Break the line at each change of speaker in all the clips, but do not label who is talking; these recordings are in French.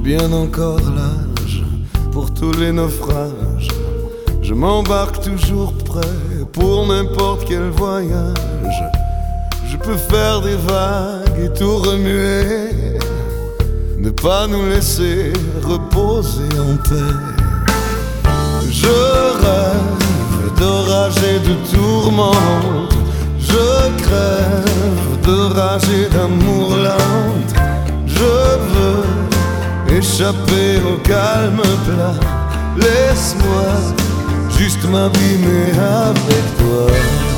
bien encore l'âge pour tous les naufrages. Je m'embarque toujours prêt pour n'importe quel voyage. Je peux faire des vagues et tout remuer, ne pas nous laisser reposer en paix. Je rêve d'orage et de tourmente, je crève de rage et d'amour lente. Je veux échapper au calme plat, laisse-moi juste m'abîmer avec toi.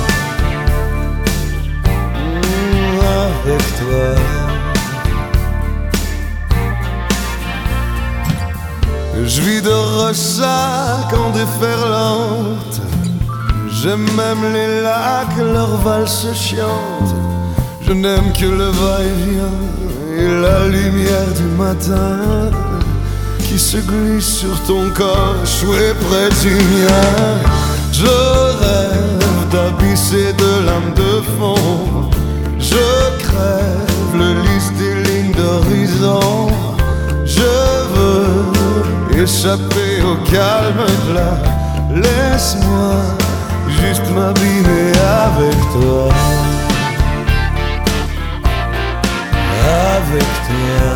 Avec toi. Je vis de ressac en déferlante, j'aime même les lacs, leur valse chante. Je n'aime que le va-et-vient et la lumière du matin qui se glisse sur ton corps échoué près du mien. Je rêve d'abysser de l'âme de fond, je crève le lys des lignes d'horizon. Je veux échapper au calme plat, laisse-moi juste m'abîmer avec toi. Avec toi.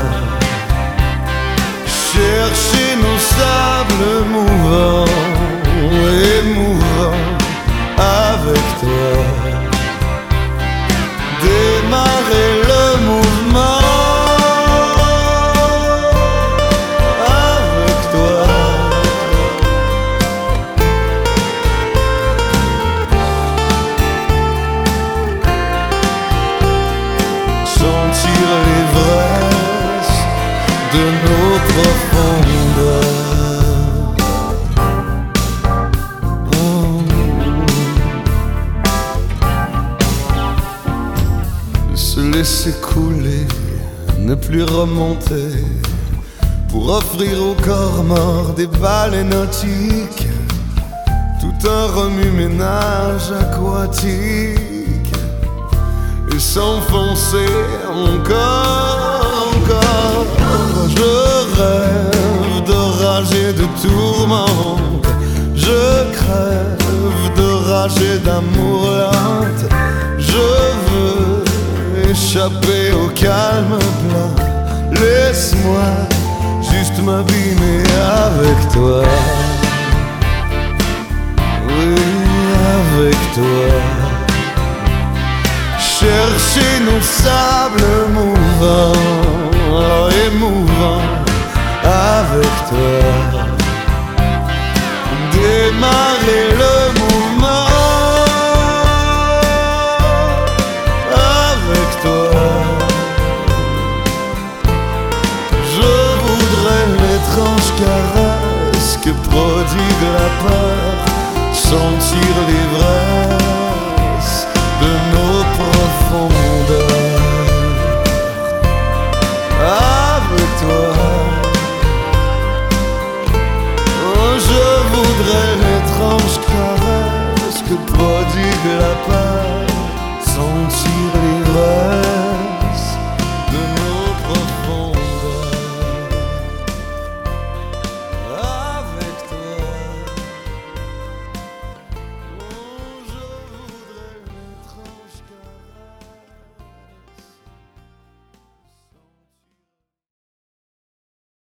Chercher nos sables mouvants, émouvants, avec toi. Démarrer le mouvement avec toi. Sentir l'ivresse de nos profondeurs. Se laisser couler, ne plus remonter, pour offrir au corps mort des balais nautiques, tout un remue-ménage aquatique, et s'enfoncer encore. Je rêve d'orage et de tourmente, je crève de rage et d'amour lente. Je veux échapper au calme plat, laisse-moi juste m'abîmer avec toi. Oui, avec toi. Chercher nos sables mouvants, émouvants, avec toi. Démarrer le mouvement avec toi. Je voudrais l'étrange caresse que prodigue la peur, sentir l'ivresse de nos profondeurs. Avec toi. Oh, je voudrais l'étrange caresse que prodigue la peur,